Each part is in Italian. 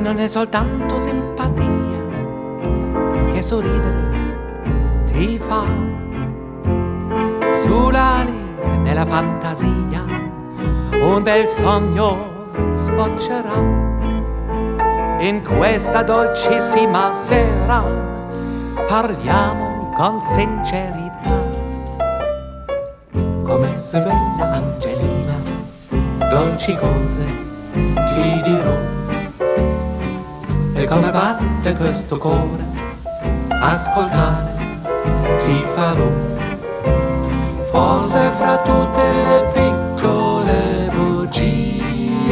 non è soltanto simpatia che sorridere ti fa. Sulla linea della fantasia un bel sogno sboccerà. In questa dolcissima sera parliamo con sincerità. Come sei bella Angelina, dolci cose ti dirò. E come batte questo cuore, ascoltare ti farò. Forse fra tutte le piccole bugie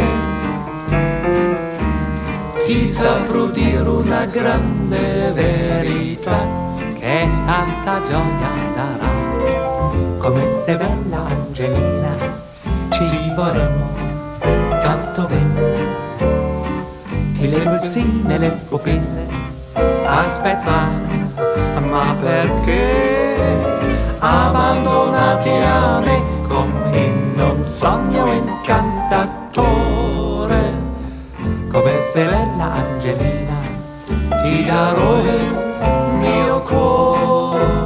ti saprò dire una grande verità che tanta gioia darà. Come sei bella Angelina, ci vorremmo tanto bene. Ti leggo il sì nelle pupille, aspettare, ma perché abbandonati a me come in un sogno incantatore? Come sei bella Angelina, ti darò il mio cuore.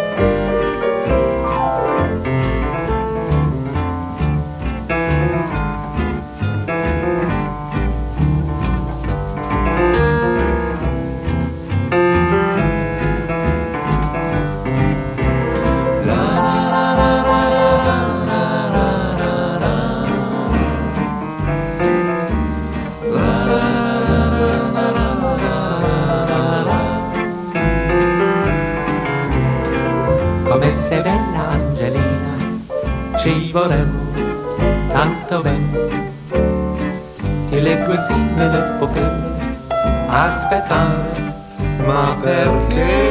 Come sei bella Angelina, ci vorremmo tanto bene. Ti leggo sì nelle pupille, aspettare, ma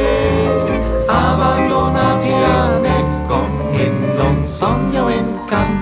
perché abbandonati a me come in un sogno incantato?